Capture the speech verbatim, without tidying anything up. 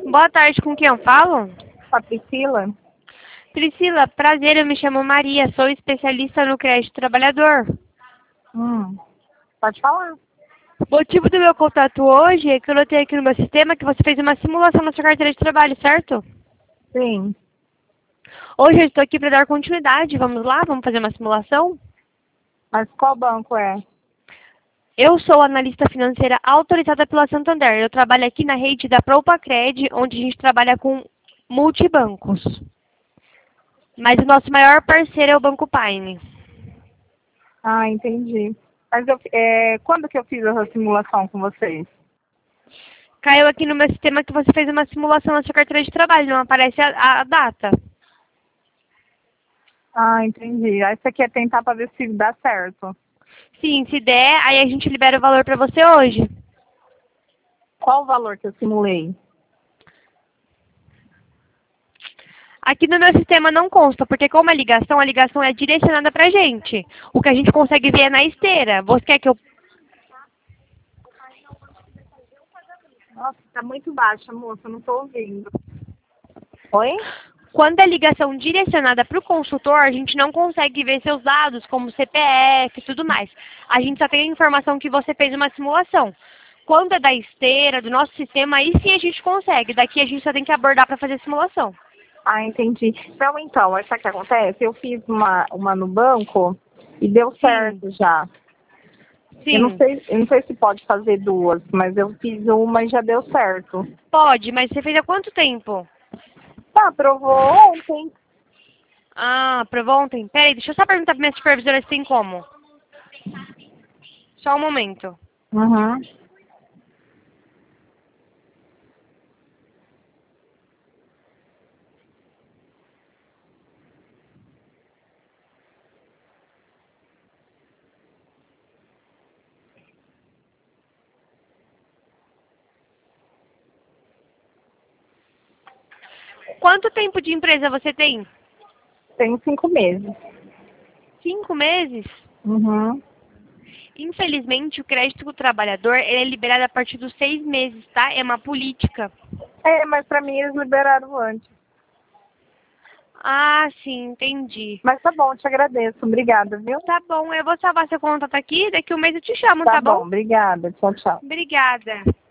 Boa tarde, com quem eu falo? Com a Priscila? Priscila, prazer, eu me chamo Maria, sou especialista no crédito trabalhador. Hum, pode falar. O motivo do meu contato hoje é que eu notei aqui no meu sistema que você fez uma simulação na sua carteira de trabalho, certo? Sim. Hoje eu estou aqui para dar continuidade, vamos lá? Vamos fazer uma simulação? Mas qual banco é? Eu sou analista financeira autorizada pela Santander. Eu trabalho aqui na rede da Propacred, onde a gente trabalha com multibancos. Mas o nosso maior parceiro é o Banco Paine. Ah, entendi. Mas eu, é, quando que eu fiz essa simulação com vocês? Caiu aqui no meu sistema que você fez uma simulação na sua carteira de trabalho, não aparece a, a data. Ah, entendi. Aí você quer tentar para ver se dá certo. Sim, se der, aí a gente libera o valor para você hoje. Qual o valor que eu simulei? Aqui no meu sistema não consta, porque como é ligação, a ligação é direcionada pra gente. O que a gente consegue ver é na esteira. Você quer que eu... Nossa, tá muito baixa, moça, eu não tô ouvindo. Oi? Quando é ligação direcionada para o consultor, a gente não consegue ver seus dados, como C P F e tudo mais. A gente só tem a informação que você fez uma simulação. Quando é da esteira, do nosso sistema, aí sim a gente consegue. Daqui a gente só tem que abordar para fazer a simulação. Ah, entendi. Então, então, sabe o que acontece? Eu fiz uma, uma no banco e deu certo já. Sim. Eu não sei, eu não sei se pode fazer duas, mas eu fiz uma e já deu certo. Pode, mas você fez há quanto tempo? Tá, aprovou ontem. Ah, provou ontem? Peraí, deixa eu só perguntar pra minha supervisora se tem como. Só um momento. Uhum. Quanto tempo de empresa você tem? Tem cinco meses. Cinco meses? Uhum. Infelizmente, o crédito do trabalhador ele é liberado a partir dos seis meses, tá? É uma política. É, mas pra mim eles liberaram antes. Ah, sim, entendi. Mas tá bom, te agradeço. Obrigada, viu? Tá bom, eu vou salvar seu contato aqui, daqui um mês eu te chamo, Tá tá bom, bom? obrigada. Tchau, tchau. Obrigada.